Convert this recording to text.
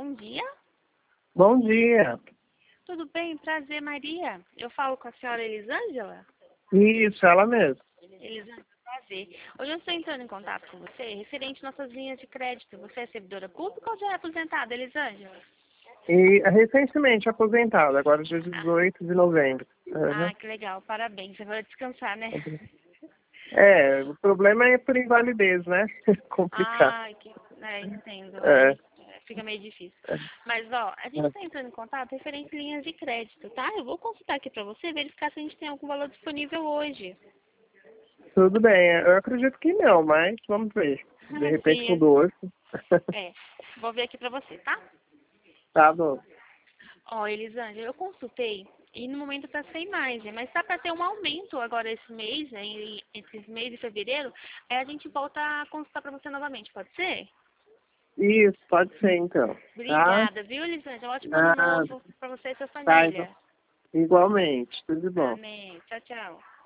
bom dia. Bom dia. Tudo bem? Prazer, Maria. Eu falo com a senhora Elisângela? Isso, ela mesmo. Elisângela, prazer. Hoje eu estou entrando em contato com você referente às nossas linhas de crédito. Você é servidora pública ou já é aposentada, Elisângela? E recentemente aposentada, agora dia 18 de novembro. Uhum. Que legal. Parabéns. Você vai descansar, né? O problema é por invalidez, né? Complicado. Entendo. É, Fica meio difícil. é, Mas, ó, a gente é. está entrando em contato referente a linhas de crédito, tá? Eu vou consultar aqui para você, verificar se a gente tem algum valor disponível hoje. Tudo bem, eu acredito que não, mas vamos ver. De repente Sim, mudou hoje. vou ver aqui para você, tá? Tá bom. Ó, Elisângela, eu consultei e no momento tá sem margem, mas tá para ter um aumento agora esse mês, né, entre esse mês e fevereiro, aí a gente volta a consultar para você novamente, pode ser? Isso, pode ser então. Tá? Obrigada, viu, Elisângela? Ótimo ano Ah, novo para você e sua tá, família. igualmente. Tudo de bom. Amém. Tchau, tchau.